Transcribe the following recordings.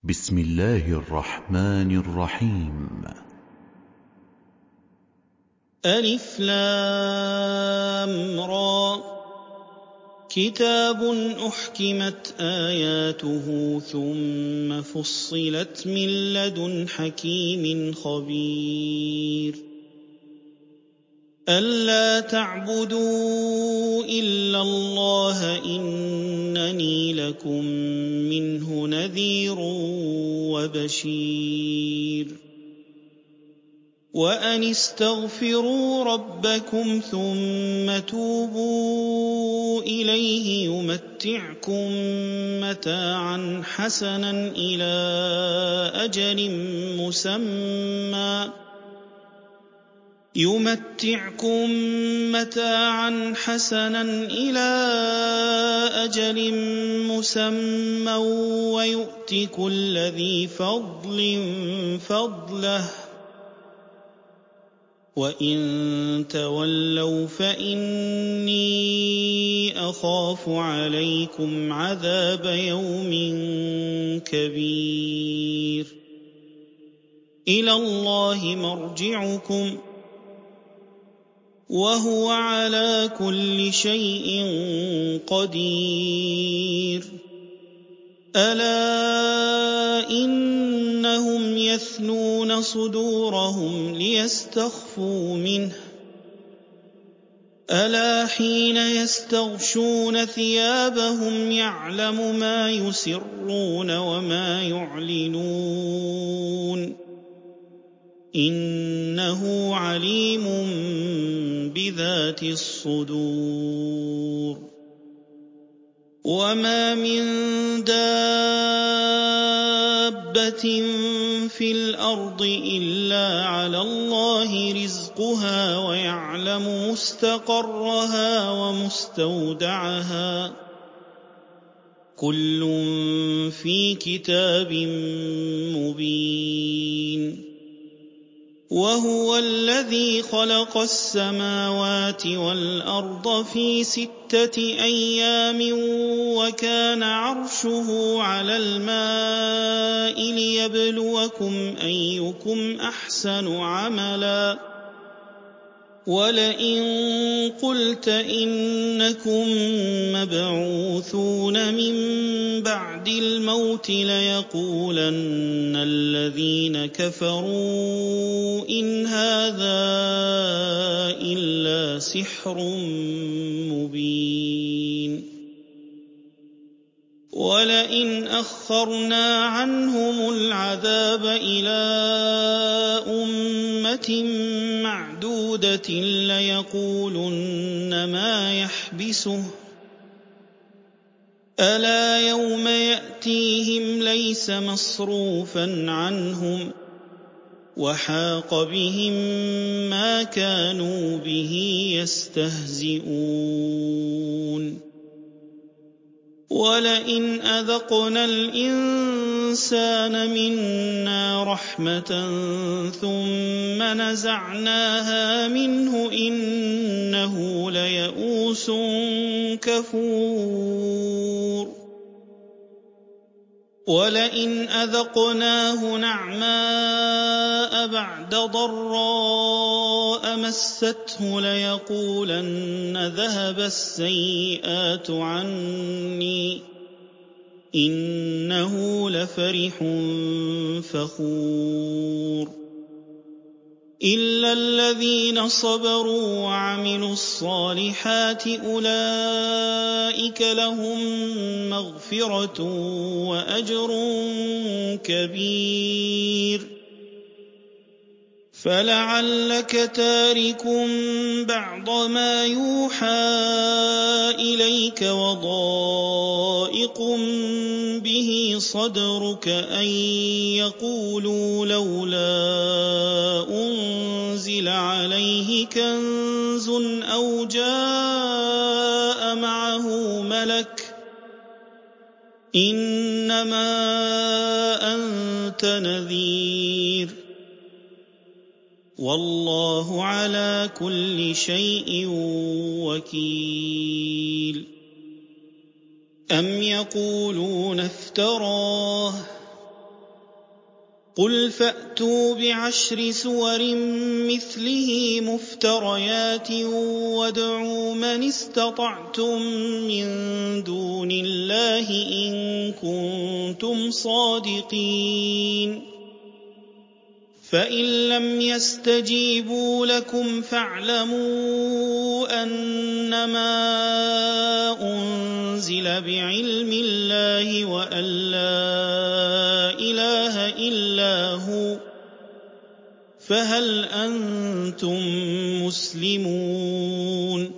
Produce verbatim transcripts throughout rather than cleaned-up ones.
بسم الله الرحمن الرحيم. ألف لام را كتاب أحكمت آياته ثم فصلت من لدن حكيم خبير ألا تعبدوا إلا الله إنني لكم منه نذير وبشير وأن استغفروا ربكم ثم توبوا إليه يمتعكم متاعا حسنا إلى أجل مسمى يمتعكم متاعا حسنا إلى أجل مسمى ويؤت كل ذي فضل فضله وإن تولوا فإني أخاف عليكم عذاب يوم كبير إلى الله مرجعكم وهو على كل شيء قدير ألا إنهم يثنون صدورهم ليستخفوا منه ألا حين يستغشون ثيابهم يعلم ما يسرون وما يعلنون إنه عليم بذات الصدور وما من دابة في الأرض إلا على الله رزقها ويعلم مستقرها ومستودعها كل في كتاب مبين وهو الذي خلق السماوات والأرض في ستة أيام وكان عرشه على الماء ليبلوكم أيكم أحسن عملا ولئن قلت إنكم مبعوثون من بعد الموت ليقولن الذين كفروا إن هذا إلا سحر مبين ولئن أخرنا عنهم العذاب إلى أمة معدودة ليقولن ما يحبسه ألا يوم يأتيهم ليس مصروفا عنهم وحاق بهم ما كانوا به يستهزئون ولئن أذقنا الإنسان منا رحمة ثم نزعناها منه إنه ليئوس كفور ولئن أذقناه نعماء بعد ضراء مسته ليقولن ذهب السيئات عني إنه لفرح فخور إلا الذين صبروا وعملوا الصالحات أولئك لهم مغفرة وأجر كبير فلعلك تارك بعض ما يوحى إليك وضائق به صدرك أن يقولوا لولا أنزل عليه كنز أو جاء معه ملك إنما أنت نذير والله على كل شيء وكيل أم يقولون افتراه قُلْ فَأْتُوا بِعَشْرِ سُوَرٍ مِّثْلِهِ مُفْتَرَيَاتٍ وَادْعُوا مَنِ اسْتَطَعْتُم مِّن دُونِ اللَّهِ إِن كُنتُمْ صَادِقِينَ فَإِن لَّمْ يَسْتَجِيبُوا لَكُمْ فَاعْلَمُوا أَنَّمَا أُنزِلَ بِعِلْمِ اللَّهِ وَأَن لَّا إِلَٰهَ إِلَّا هُوَ فَهَلْ أَنتُم مُّسْلِمُونَ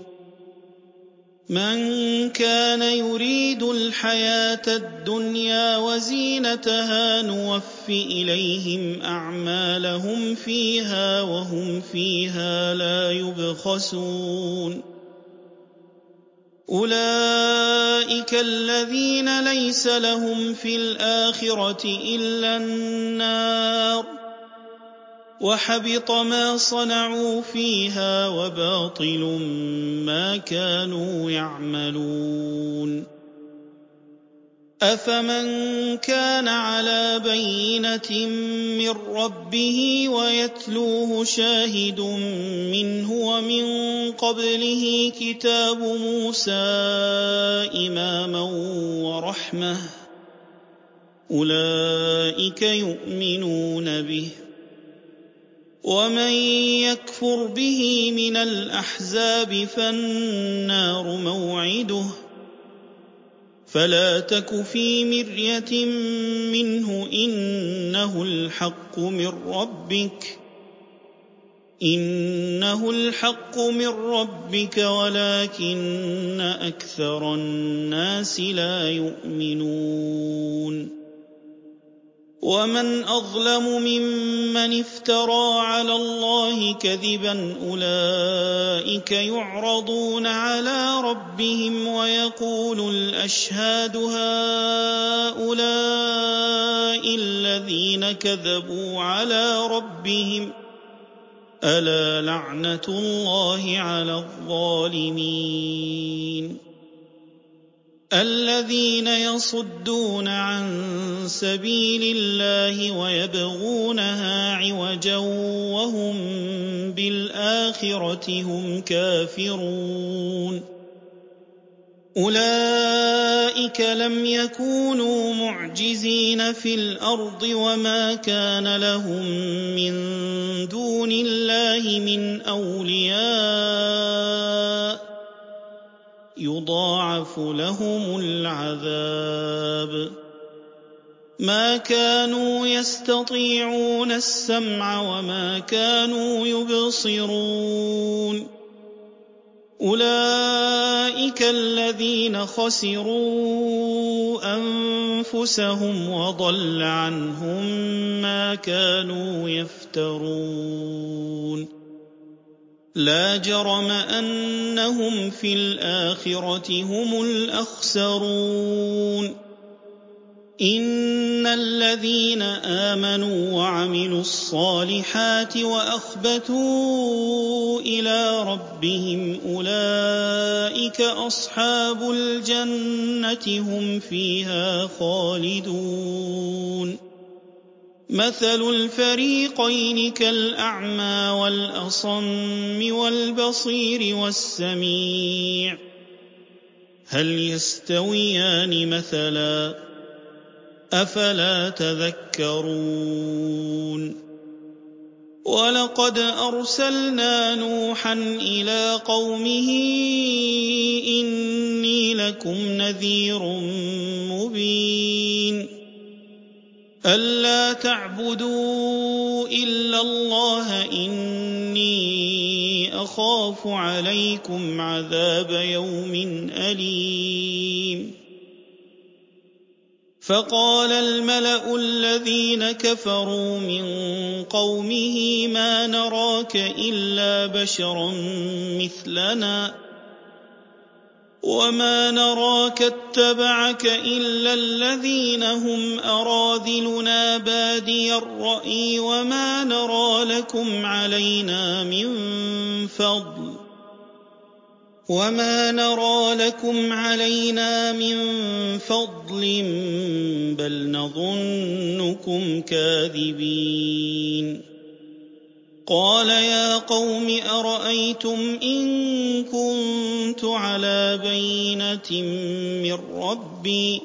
مَن كَانَ يُرِيدُ الْحَيَاةَ الدُّنْيَا وَزِينَتَهَا نُوَفِّ إِلَيْهِمْ أَعْمَالَهُمْ فِيهَا وَهُمْ فِيهَا لَا يُبْخَسُونَ أُولَٰئِكَ الَّذِينَ لَيْسَ لَهُمْ فِي الْآخِرَةِ إِلَّا النَّارُ وَحَبِطَ مَا صَنَعُوا فِيهَا وَبَاطِلٌ مَّا كَانُوا يَعْمَلُونَ أَفَمَن كَانَ عَلَىٰ بَيِّنَةٍ مِّن رَّبِّهِ وَيَتْلُوهُ شَاهِدٌ مِّنْهُ وَمِن قَبْلِهِ كِتَابُ مُوسَىٰ إِمَامًا وَرَحْمَةً أُولَٰئِكَ يُؤْمِنُونَ بِهِ ۚ وَمَن يَكْفُرْ بِهِ مِنَ الْأَحْزَابِ فَالنَّارُ مَوْعِدُهُ ۚ فَلَا تَكُ فِي مِرْيَةٍ مِّنْهُ ۚ إِنَّهُ الْحَقُّ مِن رَّبِّكَ إِنَّهُ الْحَقُّ مِن رَّبِّكَ وَلَٰكِنَّ أَكْثَرَ النَّاسِ لَا يُؤْمِنُونَ وَمَنْ أَظْلَمُ مِمَّنِ افْتَرَىٰ عَلَى اللَّهِ كَذِبًا أُولَٰئِكَ يُعْرَضُونَ عَلَىٰ رَبِّهِمْ وَيَقُولُ الْأَشْهَادُ هَٰؤُلَاءِ الَّذِينَ كَذَبُوا عَلَىٰ رَبِّهِمْ ۚ أَلَا لَعْنَةُ اللَّهِ عَلَى الظَّالِمِينَ الَّذِينَ يَصُدُّونَ عَن سَبِيلِ اللَّهِ وَيَبْغُونَهَا عِوَجًا وَهُم بِالْآخِرَةِ هُمْ كَافِرُونَ أُولَٰئِكَ لَمْ يَكُونُوا مُعْجِزِينَ فِي الْأَرْضِ وَمَا كَانَ لَهُم مِّن دُونِ اللَّهِ مِنْ أَوْلِيَاءَ يُضَاعَفُ لَهُمُ الْعَذَابُ مَا كَانُوا يَسْتَطِيعُونَ السَّمْعَ وَمَا كَانُوا يُبْصِرُونَ أُولَٰئِكَ الَّذِينَ خَسِرُوا أَنفُسَهُمْ وَضَلَّ عَنْهُم مَّا كَانُوا يَفْتَرُونَ لَا جَرَمَ أَنَّهُمْ فِي الْآخِرَةِ هُمُ الْأَخْسَرُونَ إِنَّ الَّذِينَ آمَنُوا وَعَمِلُوا الصَّالِحَاتِ وَأَخْبَتُوا إِلَىٰ رَبِّهِمْ أُولَٰئِكَ أَصْحَابُ الْجَنَّةِ هُمْ فِيهَا خَالِدُونَ مَثَلُ الْفَرِيقَيْنِ كَالْأَعْمَىٰ وَالْأَصَمِّ وَالْبَصِيرِ وَالسَّمِيعِ هَلْ يَسْتَوِيَانِ مَثَلًا ۚ أَفَلَا تَذَكَّرُونَ وَلَقَدْ أَرْسَلْنَا نُوحًا إِلَىٰ قَوْمِهِ إِنِّي لَكُمْ نَذِيرٌ مُّبِينٌ أَلَّا تَعْبُدُوا إِلَّا اللَّهَ إِنِّي أَخَافُ عَلَيْكُمْ عَذَابَ يَوْمٍ أَلِيمٍ فَقَالَ الْمَلَأُ الَّذِينَ كَفَرُوا مِن قَوْمِهِ مَا نَرَاكَ إِلَّا بَشَرًا مِّثْلَنَا وَمَا نَرَاكَ اتَّبَعَكَ إِلَّا الَّذِينَ هُمْ أَرَاذِلُنَا بَادِيَ الرَّأْيِ وَمَا نَرَىٰ لَكُمْ عَلَيْنَا مِن فَضْلٍ وما نرى لكم علينا من فضل بل نظنكم كاذبين قال يا قوم أرأيتم إن كنت على بينة من ربي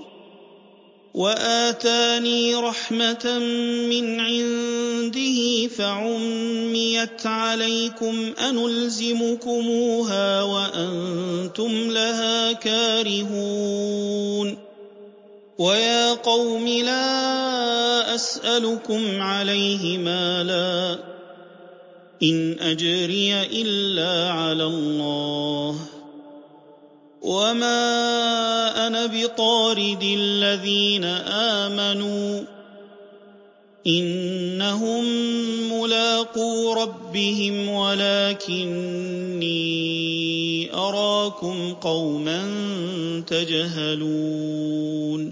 وآتاني رحمة من عنده فعميت عليكم أنلزمكموها وأنتم لها كارهون ويا قوم لا أسألكم عليه مالا إن أجري إلا على الله وما أنا بطارد الذين آمنوا إنهم ملاقو ربهم ولكني أراكم قوما تجهلون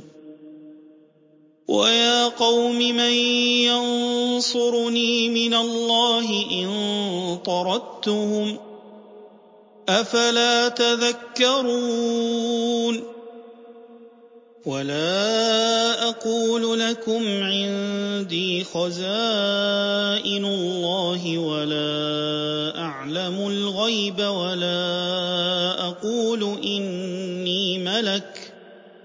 ويا قوم من ينصرني من الله إن طردتهم أفلا تذكرون ولا أقول لكم عندي خزائن الله ولا أعلم الغيب ولا أقول إني ملك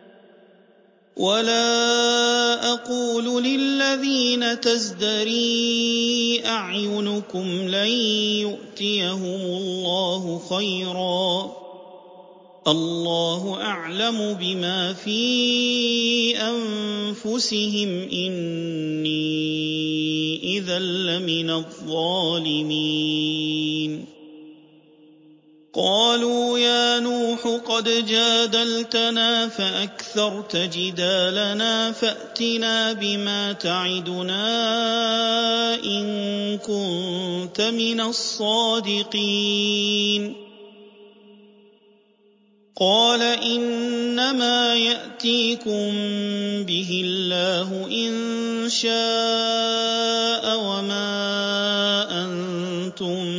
ولا أقول للذين تزدري أعينكم لن يؤتيهم الله خيرا الله أعلم بما في أنفسهم إني إذا لمن الظالمين قالوا يا نوح قد جادلتنا فأكثرت جدالنا فأتنا بما تعدنا إن كنت من الصادقين قال إنما يأتيكم به الله إن شاء وما أنتم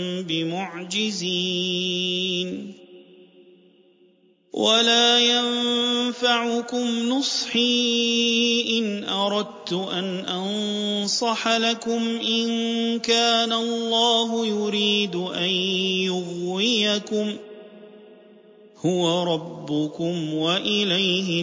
بمعجزين ولا ينفعكم نصحي إن أردت أن أنصح لكم إن كان الله يريد أن يغويكم هو ربكم وإليه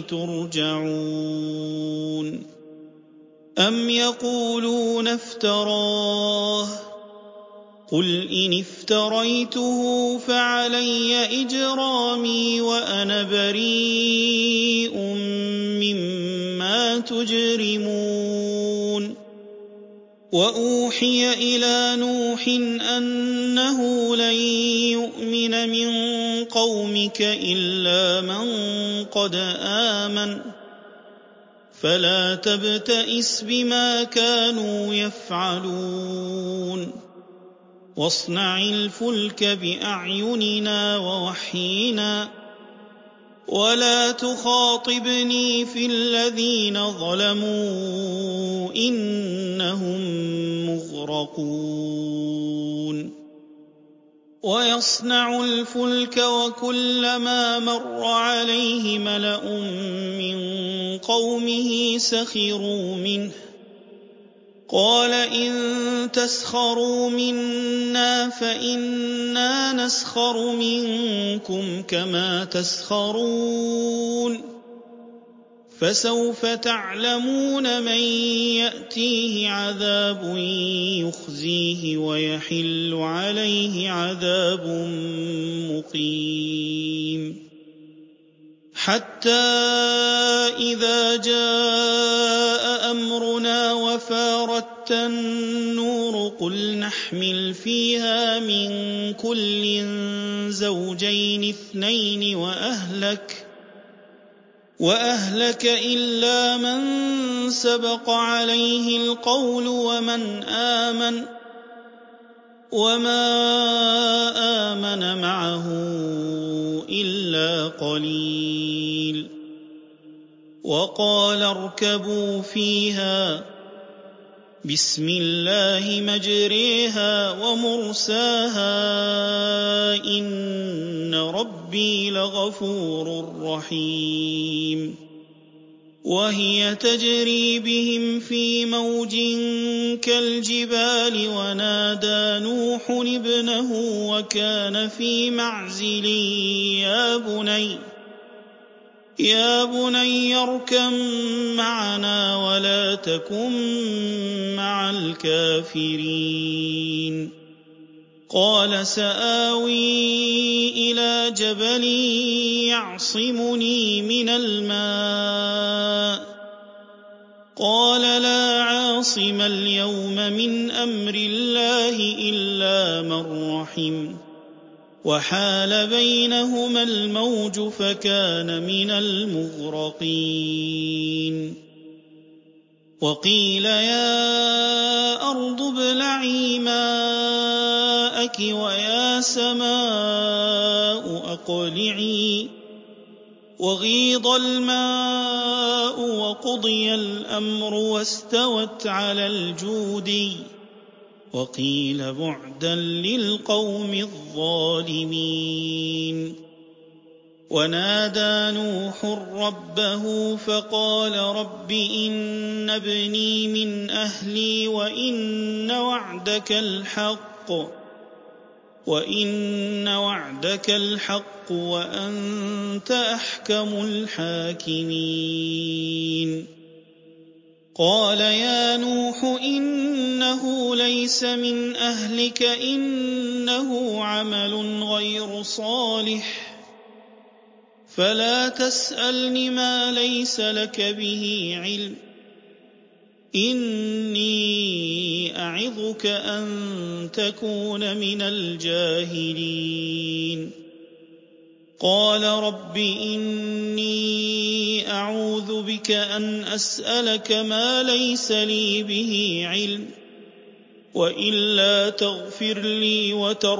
ترجعون أم يقولون افتراه قل إن افتريته فعلي إجرامي وأنا بريء مما تجرمون وأوحي إلى نوح أنه لن يؤمن من قومك إلا من قد آمن فلا تبتئس بما كانوا يفعلون واصنع الفلك بأعيننا ووحينا ولا تخاطبني في الذين ظلموا إنهم مغرقون ويصنع الفلك وكلما مر عليه ملأ من قومه سخروا منه قال إن تسخروا منا فإنا نسخر منكم كما تسخرون فسوف تعلمون من يأتيه عذاب يخزيه ويحل عليه عذاب مقيم حتى إذا جاء أمرنا وفارت النور قل نحمل فيها من كل زوجين اثنين وأهلك وأهلك إلا من سبق عليه القول ومن آمن وما آمن معه إلا قليل وقال اركبوا فيها بسم الله مجريها ومرساها إن ربي لغفور رحيم وهي تجري بهم في موج كالجبال ونادى نوح ابنه وكان في معزل يا بني يا بني اركب معنا ولا تكن مع الكافرين قال سآوي إلى جبل يعصمني من الماء قال لا عاصم اليوم من أمر الله إلا من رحم وحال بينهما الموج فكان من المغرقين وقيل يا أرض ابلعي ماءك ويا سماء أقلعي وغيض الماء وقضي الأمر واستوت على الجودي وقيل بعدا للقوم الظالمين ونادى نوح ربه فقال رب إن ابني من أهلي وإن وعدك الحق وإن وعدك الحق وأنت أحكم الحاكمين قال يا نوح إنه ليس من أهلك إنه عمل غير صالح فلا تسألني ما ليس لك به علم إني أعظك أن تكون من الجاهلين قال رب إني أعوذ بك أن أسألك ما ليس لي به علم وإلا تغفر لي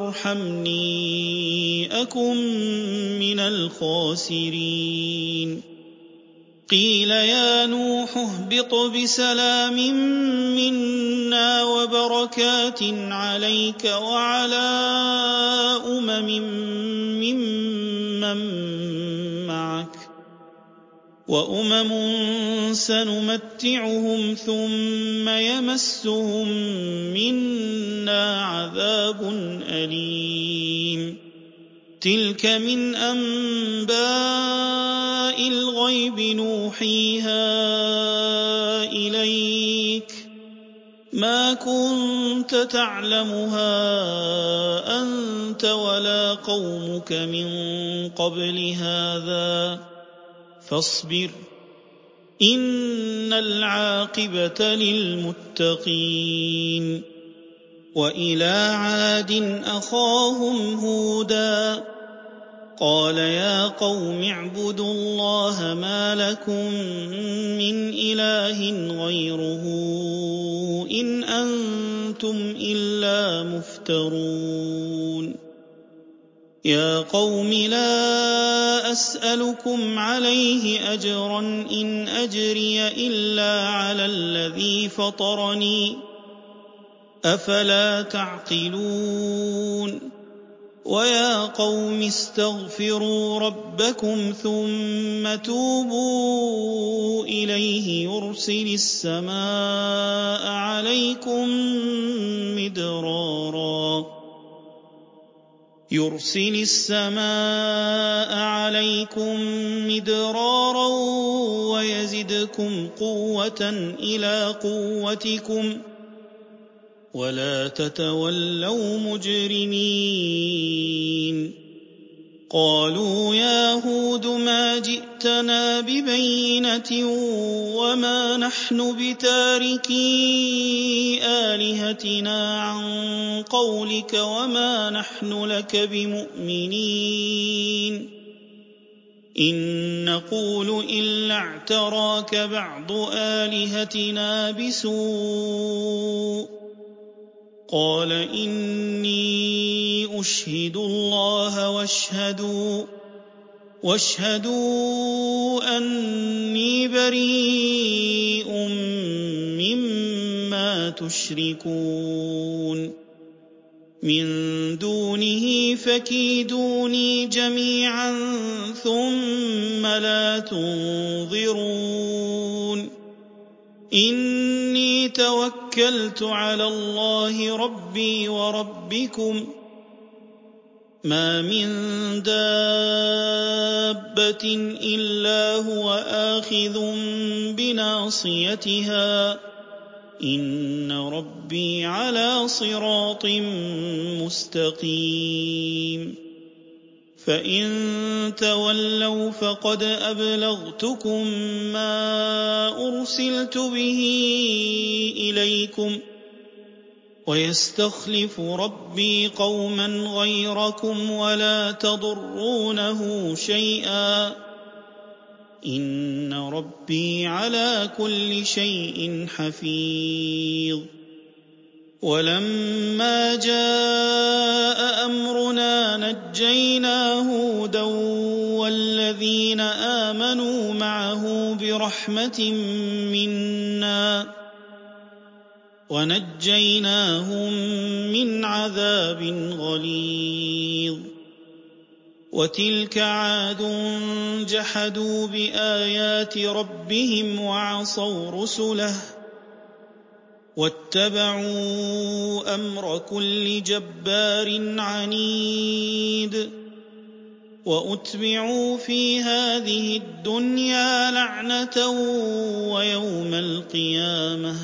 وترحمني أكن من الخاسرين قيل يا نوح اهبط بسلام منا وبركات عليك وعلى أمم ممن معك وأمم سنمتعهم ثم يمسهم منا عذاب أليم تلك من أنباء الغيب نوحيها إليك ما كنت تعلمها أنت ولا قومك من قبل هذا فاصبر إن العاقبة للمتقين وإلى عاد أخاهم هودا قال يا قوم اعبدوا الله ما لكم من إله غيره إن أنتم إلا مفترون يا قوم لا أسألكم عليه أجرا إن أجري إلا على الذي فطرني أفلا تعقلون ويا قوم استغفروا ربكم ثم توبوا إليه يرسل السماء عليكم مدرارا يرسل السماء عليكم مدرارا ويزدكم قوة إلى قوتكم ولا تتولوا مجرمين قالوا يا هود ما جئتنا ببينة وما نحن بتاركي آلهتنا عن قولك وما نحن لك بمؤمنين إن نقول إلا اعتراك بعض آلهتنا بسوء قال إني أشهد الله واشهدوا واشهدوا أني بريء مما ما تشركون من دونه فكيدوني جميعا ثم لا تنظرون إني توكلت على الله ربي وربكم ما من دابة إلا هو آخذ بناصيتها إن ربي على صراط مستقيم فإن تولوا فقد أبلغتكم ما أرسلت به إليكم ويستخلف ربي قوما غيركم ولا تضرونه شيئا إن ربي على كل شيء حفيظ ولما جاء أمرنا نجينا هودا والذين آمنوا معه برحمة منا ونجيناهم من عذاب غليظ وتلك عاد جحدوا بآيات ربهم وعصوا رسله واتبعوا أمر كل جبار عنيد وأتبعوا في هذه الدنيا لعنة ويوم القيامة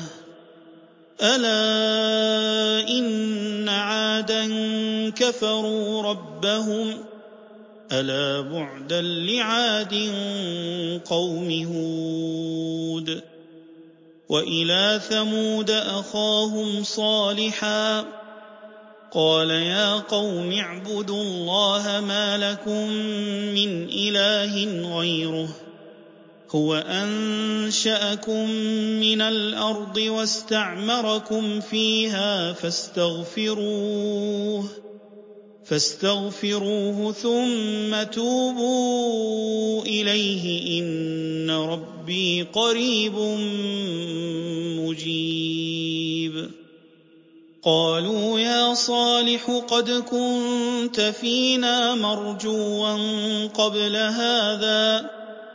ألا إن عادا كفروا ربهم ألا بعدا لعاد قوم هود وإلى ثمود أخاهم صالحا قال يا قوم اعبدوا الله ما لكم من إله غيره هو أنشأكم من الأرض واستعمركم فيها فاستغفروه فاستغفروه ثم توبوا إليه إن ربي قريب مجيب قالوا يا صالح قد كنت فينا مرجوا قبل هذا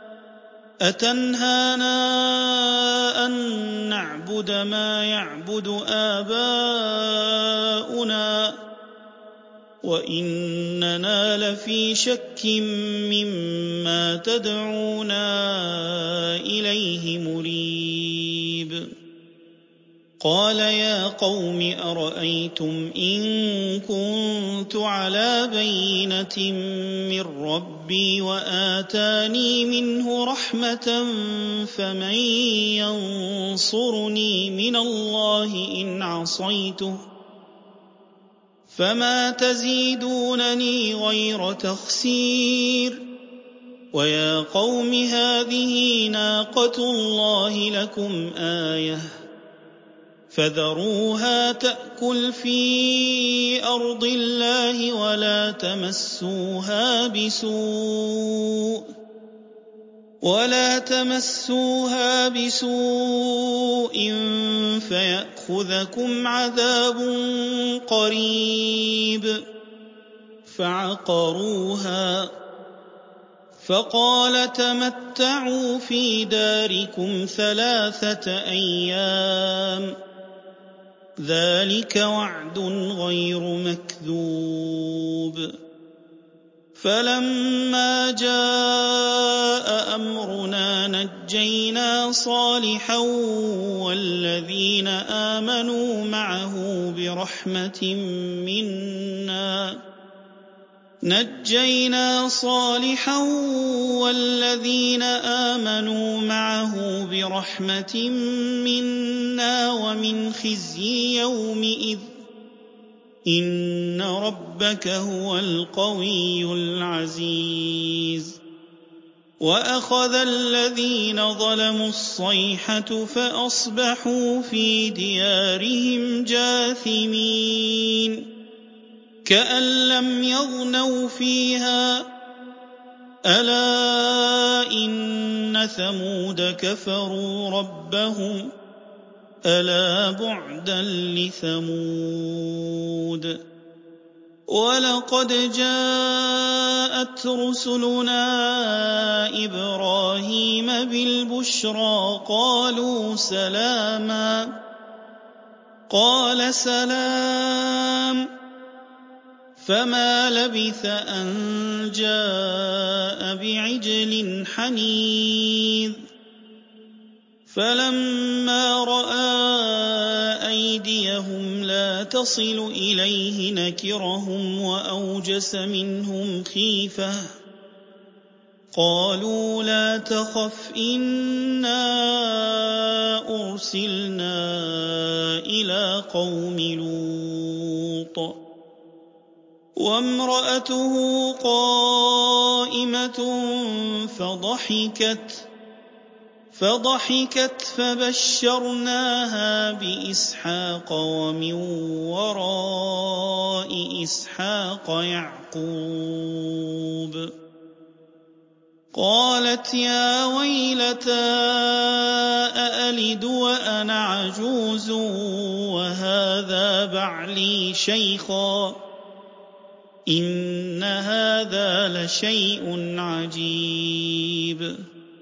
أتنهانا أن نعبد ما يعبد آباؤنا وإننا لفي شك مما تدعونا إليه مريب قال يا قوم أرأيتم إن كنت على بينة من ربي وآتاني منه رحمة فمن ينصرني من الله إن عصيته فما تزيدونني غير تخسير ويا قوم هذه ناقة الله لكم آية فذروها تأكل في أرض الله ولا تمسوها بسوء ولا تمسوها بسوء فيأخذكم عذاب قريب فعقروها فقال تمتعوا في داركم ثلاثة أيام ذلك وعد غير مكذوب فلما جاء أمرنا نجينا صالحا والذين آمنوا معه برحمة منا نجينا صالحا والذين آمنوا معه برحمة منا ومن خزي يومئذ إن ربك هو القوي العزيز وأخذ الذين ظلموا الصيحة فأصبحوا في ديارهم جاثمين كأن لم يغنوا فيها ألا إن ثمود كفروا ربهم ألا بعدا لثمود ولقد جاءت رسلنا إبراهيم بالبشرى قالوا سلاما قال سلام فما لبث أن جاء بعجل حنيذ فلما رأى أيديهم لا تصل إليه نكرهم وأوجس منهم خيفة قالوا لا تخف إنا أرسلنا إلى قوم لوط وامرأته قائمة فضحكت فضحكت فبشرناها بإسحاق ومن وراء إسحاق يعقوب قالت يا ويلتى أألد وأنا عجوز وهذا بعلي شيخا إن هذا لشيء عجيب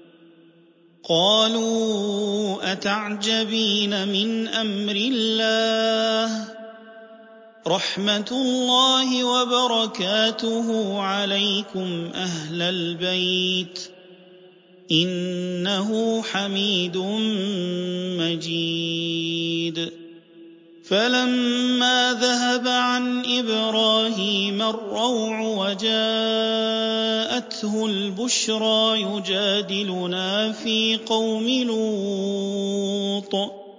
قالوا أتعجبين من أمر الله رحمة الله وبركاته عليكم أهل البيت إنه حميد مجيد فلما ذهب عن إبراهيم الروع وجاءته البشرى يجادلنا في قوم لوط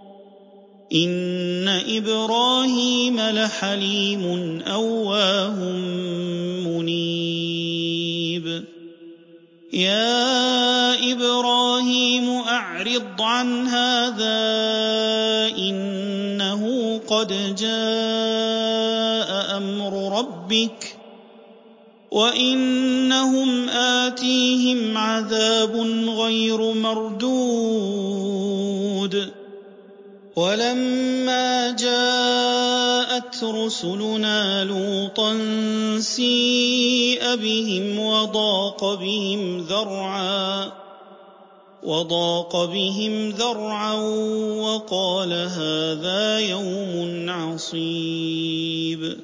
إن إبراهيم لحليم أواه منيب يا إبراهيم أعرض عن هذا إنه قد جاء أمر ربك وإنهم آتيهم عذاب غير مردود ولما جاءت رسلنا لوطا سيء بهم وضاق بهم ذرعا وضاق بهم ذرعا وقال هذا يوم عصيب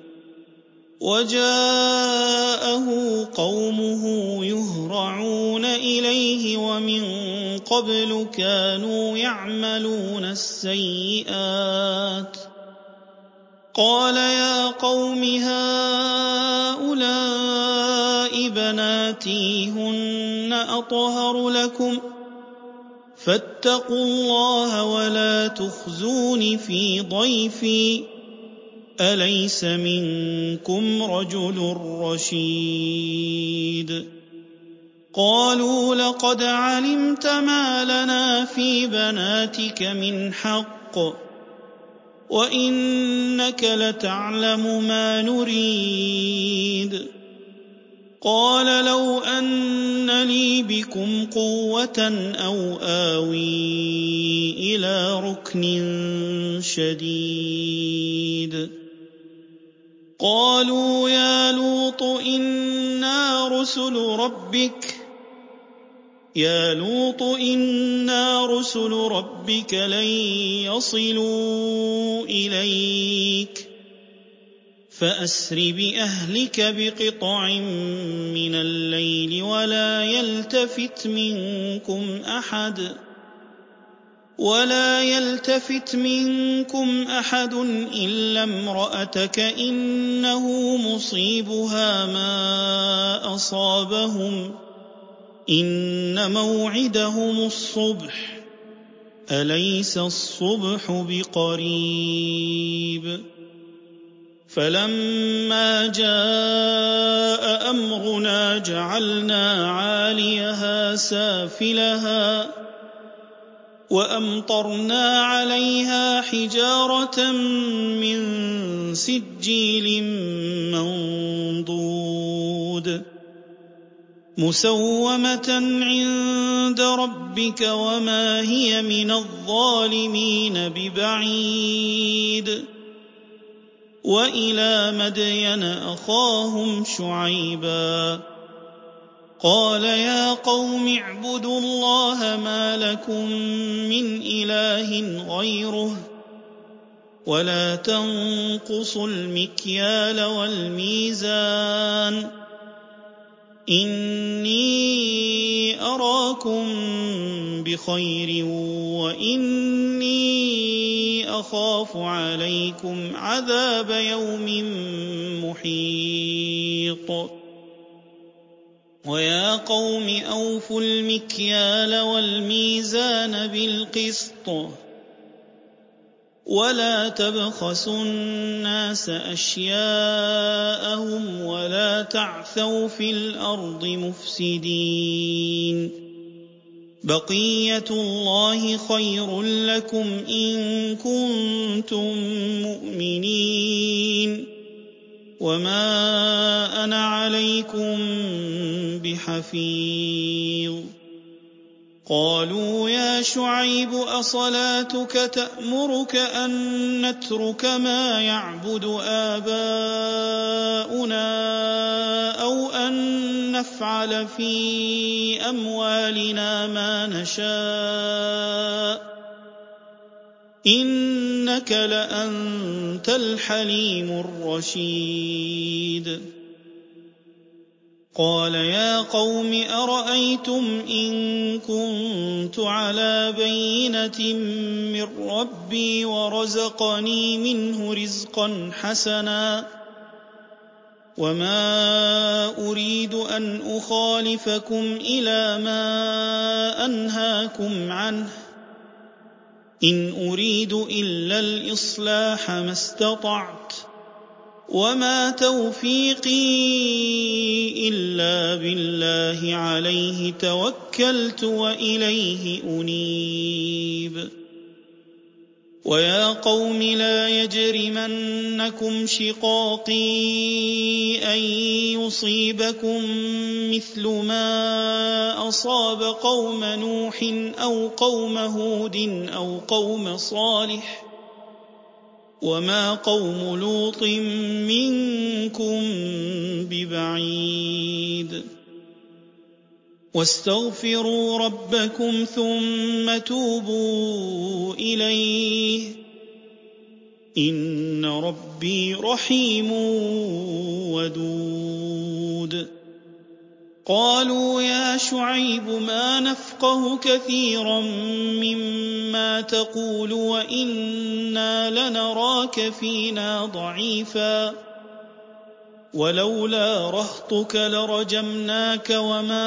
وجاءه قومه يهرعون إليه ومن قبل كانوا يعملون السيئات قال يا قوم هؤلاء بناتي هن أطهر لكم فاتقوا الله ولا تخزون في ضيفي أليس منكم رجل رشيد قالوا لقد علمت ما لنا في بناتك من حق وإنك لتعلم ما نريد قال لو أن لي بكم قوة أو آوي إلى ركن شديد قالوا يا لوط إنا رسل ربك يا لوط إنا رسل ربك لن يصلوا إليك فأسر بأهلك بقطع من الليل ولا يلتفت منكم أحد ولا يلتفت منكم أحد إلا امرأتك إنه مصيبها ما أصابهم إن موعدهم الصبح أليس الصبح بقريب فلما جاء أمرنا جعلنا عاليها سافلها وأمطرنا عليها حجارة من سجيل منضود مُّسَوَّمَةً عِندَ رَبِّكَ وَمَا هِيَ مِنَ الظَّالِمِينَ بِبَعِيدٍ وَإِلَىٰ مَدْيَنَ أَخَاهُمْ شُعَيْبًا قَالَ يَا قَوْمِ اعْبُدُوا اللَّهَ مَا لَكُم مِّنْ إِلَٰهٍ غَيْرُهُ وَلَا تَنقُصُوا الْمِكْيَالَ وَالْمِيزَانَ إِنِّي أَرَاكُم بِخَيْرٍ وَإِنِّي أَخَافُ عَلَيْكُمْ عَذَابَ يَوْمٍ مُّحِيطٍ وَيَا قَوْمِ أَوْفُوا الْمِكْيَالَ وَالْمِيزَانَ بِالْقِسْطِ وَلَا تَبْخَسُوا النَّاسَ أَشْيَاءَهُمْ وَلَا تَعْثَوْا فِي الْأَرْضِ مُفْسِدِينَ بَقِيَّتُ اللَّهِ خَيْرٌ لَّكُمْ إِن كُنتُم مُّؤْمِنِينَ وَمَا أَنَا عَلَيْكُم بِحَفِيظٍ قَالُوا يَا شُعَيْبُ أَصَلَاتُكَ تَأْمُرُكَ أَن نَّتْرُكَ مَا يَعْبُدُ آبَاؤُنَا أَوْ أَن نَّفْعَلَ فِي أَمْوَالِنَا مَا نَشَاءُ إِنَّكَ لَأَنتَ الْحَلِيمُ الرَّشِيدُ قَالَ يَا قَوْمِ أَرَأَيْتُمْ إِن كُنتُ عَلَىٰ بَيِّنَةٍ مِّن رَّبِّي وَرَزَقَنِي مِنْهُ رِزْقًا حَسَنًا وَمَا أُرِيدُ أَنْ أُخَالِفَكُمْ إِلَىٰ مَا أَنْهَاكُمْ عَنْهُ إِنْ أُرِيدُ إِلَّا الْإِصْلَاحَ مَا اسْتَطَعْتُ وَمَا تَوْفِيقِي إِلَّا بِاللَّهِ عَلَيْهِ تَوَكَّلْتُ وَإِلَيْهِ أُنِيبُ وَيَا قَوْمِ لَا يَجْرِمَنَّكُمْ شِقَاقِي أَن يُصِيبَكُم مِّثْلُ مَا أَصَابَ قَوْمَ نُوحٍ أَوْ قَوْمَ هُودٍ أَوْ قَوْمَ صَالِحٍ وَمَا قَوْمُ لُوطٍ مِّنكُم بِبَعِيدٍ وَاسْتَغْفِرُوا رَبَّكُمْ ثُمَّ تُوبُوا إِلَيْهِ إِنَّ رَبِّي رَحِيمٌ وَدُودٌ قَالُوا يَا شُعَيْبُ مَا نَفْقَهُ كَثِيرًا مِّمَّا تَقُولُ وَإِنَّا لَنَرَاكَ فِينَا ضَعِيفًا وَلَوْلَا رَهْطُكَ لَرَجَمْنَاكَ وَمَا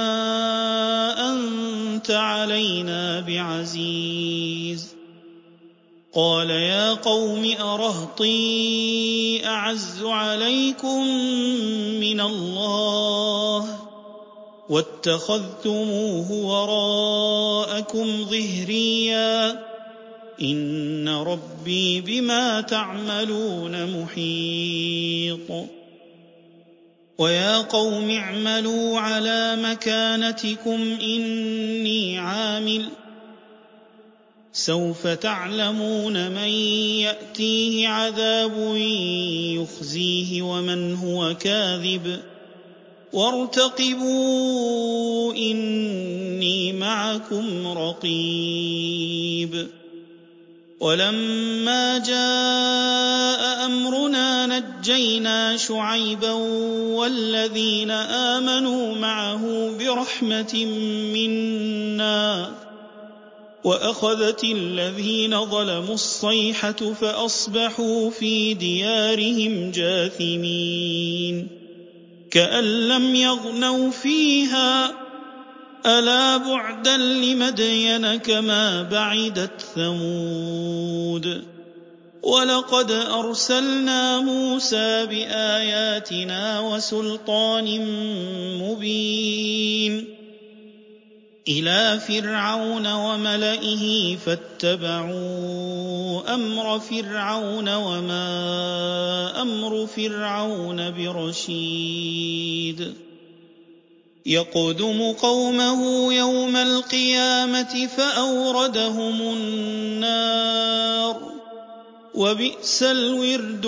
أَنتَ عَلَيْنَا بِعَزِيزٍ قَالَ يَا قَوْمِ أَرَهْطِي أَعَزُّ عَلَيْكُم مِّنَ اللَّهِ وَاتَّخَذْتُمُوهُ وَرَاءَكُمْ ظِهْرِيًّا إِنَّ رَبِّي بِمَا تَعْمَلُونَ مُحِيطٌ وَيَا قَوْمِ اعْمَلُوا عَلَىٰ مَكَانَتِكُمْ إِنِّي عَامِلٌ سَوْفَ تَعْلَمُونَ مَن يَأْتِيهِ عَذَابٌ يُخْزِيهِ وَمَنْ هُوَ كَاذِبٌ وَارْتَقِبُوا إِنِّي مَعَكُمْ رَقِيبٌ وَلَمَّا جَاءَ أَمْرُنَا نَجَّيْنَا شُعَيْبًا وَالَّذِينَ آمَنُوا مَعَهُ بِرَحْمَةٍ مِّنَّا وَأَخَذَتِ الَّذِينَ ظَلَمُوا الصَّيْحَةُ فَأَصْبَحُوا فِي دِيَارِهِمْ جَاثِمِينَ كَأَن لَّمْ يَغْنَوْا فِيهَا أَلَا بُعْدًا لِّمَدْيَنَ كَمَا بَعِدَتْ ثَمُودُ وَلَقَدْ أَرْسَلْنَا مُوسَىٰ بِآيَاتِنَا وَسُلْطَانٍ مُّبِينٍ إِلَىٰ فِرْعَوْنَ وَمَلَئِهِ فَاتَّبَعُوا أَمْرَ فِرْعَوْنَ وَمَا أَمْرُ فِرْعَوْنَ بِرَشِيدٍ يقدم قومه يوم القيامة فأوردهم النار وبئس الورد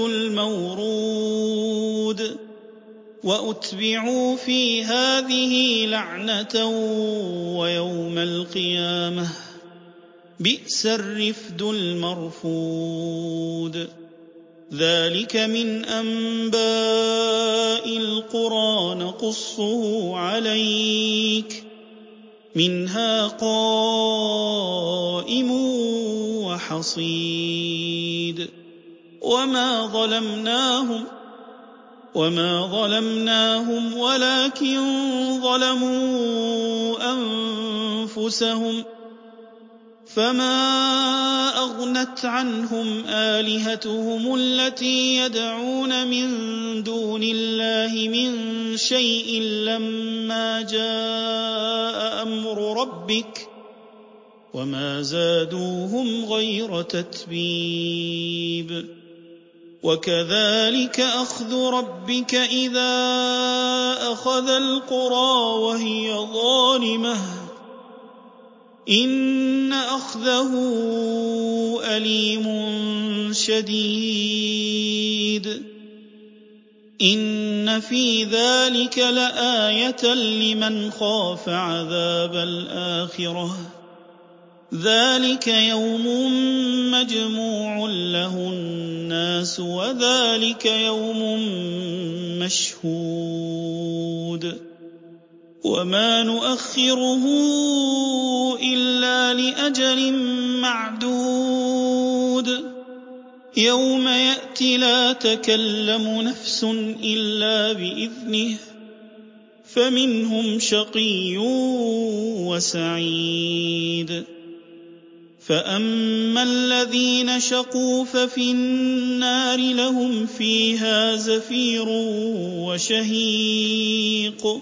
المورود وأتبعوا في هذه لعنة ويوم القيامة بئس الرفد المرفود ذلك من أنباء القرى نقصه عليك منها قائم وحصيد وما ظلمناهم وما ظلمناهم ولكن ظلموا أنفسهم فما أغنت عنهم آلهتهم التي يدعون من دون الله من شيء لما جاء أمر ربك وما زادوهم غير تتبيب وكذلك أخذ ربك إذا أخذ القرى وهي ظالمة إن أخذه أليم شديد إن في ذلك لآية لمن خاف عذاب الآخرة ذلك يوم مجموع له الناس وذلك يوم مشهود وما نؤخره إلا لأجل معدود يوم يأتي لا تكلم نفس إلا بإذنه فمنهم شقي وسعيد فأما الذين شقوا ففي النار لهم فيها زفير وشهيق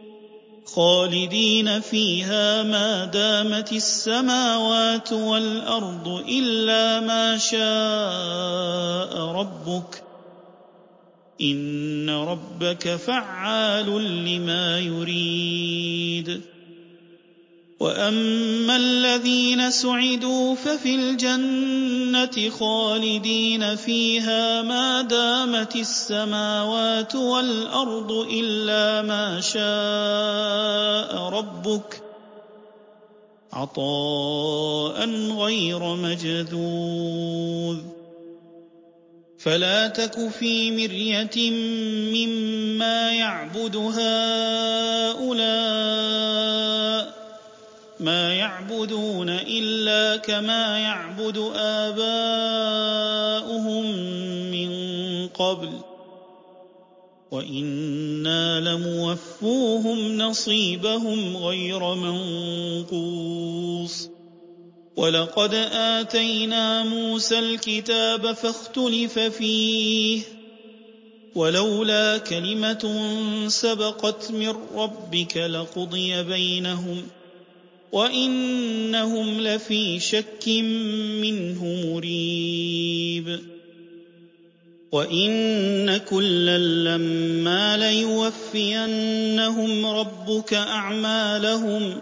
خالدين فيها ما دامت السماوات والأرض إلا ما شاء ربك إن ربك فعال لما يريد وأما الذين سعدوا ففي الجنة خالدين فيها ما دامت السماوات والأرض إلا ما شاء ربك عطاء غير مجذوذ فلا تك في مرية مما يعبد هؤلاء ما يعبدون إلا كما يعبد آباؤهم من قبل وإنا لموفوهم نصيبهم غير منقوص ولقد آتينا موسى الكتاب فاختلف فيه ولولا كلمة سبقت من ربك لقضي بينهم وإنهم لفي شك منه مريب وإن كلا لما ليوفينهم ربك أعمالهم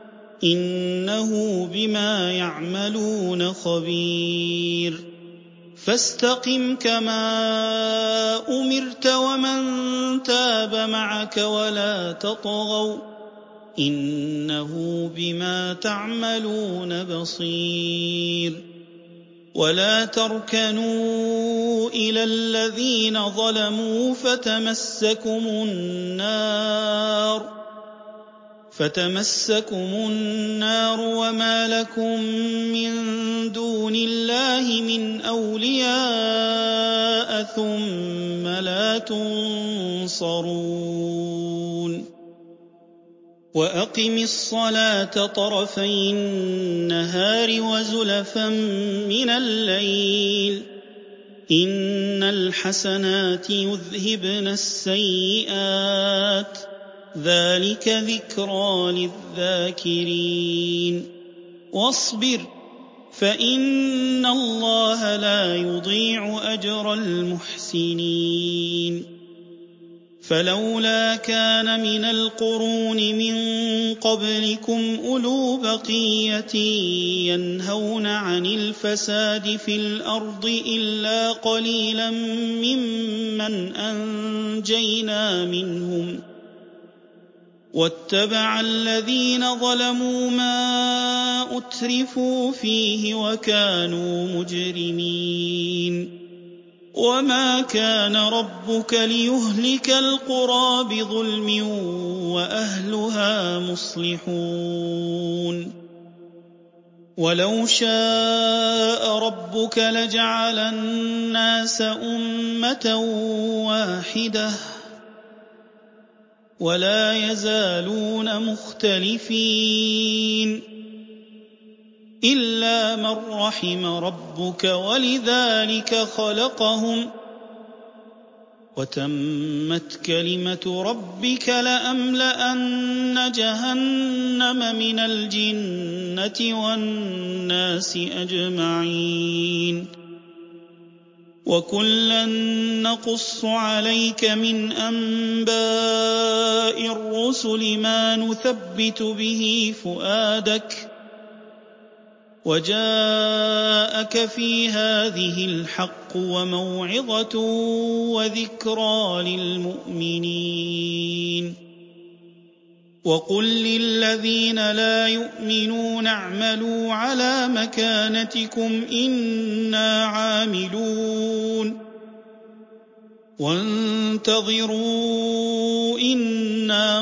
إنه بما يعملون خبير فاستقم كما أمرت ومن تاب معك ولا تطغوا إنه بما تعملون بصير ولا تركنوا إلى الذين ظلموا فتمسكم النار فتمسكم النار وما لكم من دون الله من أولياء ثم لا تنصرون وأقم الصلاة طرفي النهار وزلفا من الليل إن الحسنات يذهبن السيئات ذلك ذكرى للذاكرين واصبر فإن الله لا يضيع أجر المحسنين فلولا كان من القرون من قبلكم أولو بقية ينهون عن الفساد في الأرض إلا قليلا ممن أنجينا منهم واتبع الذين ظلموا ما أترفوا فيه وكانوا مجرمين وما كان ربك ليهلك القرى بظلم وأهلها مصلحون ولو شاء ربك لجعل الناس أمة واحدة ولا يزالون مختلفين إلا من رحم ربك ولذلك خلقهم وتمت كلمة ربك لأملأن جهنم من الجنة والناس أجمعين وكلا نقص عليك من أنباء الرسل ما نثبت به فؤادك وجاءك في هذه الحق وموعظة وذكرى للمؤمنين وقل للذين لا يؤمنون اعملوا على مكانتكم إنا عاملون وانتظروا إنا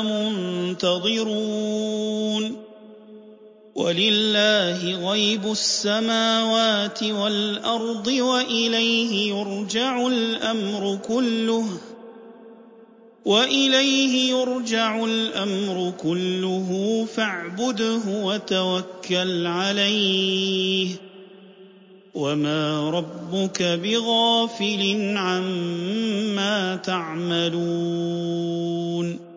منتظرون ولله غيب السماوات والأرض وإليه يرجع الأمر كله وإليه يرجع الأمر كله فاعبده وتوكل عليه وما ربك بغافل عما تعملون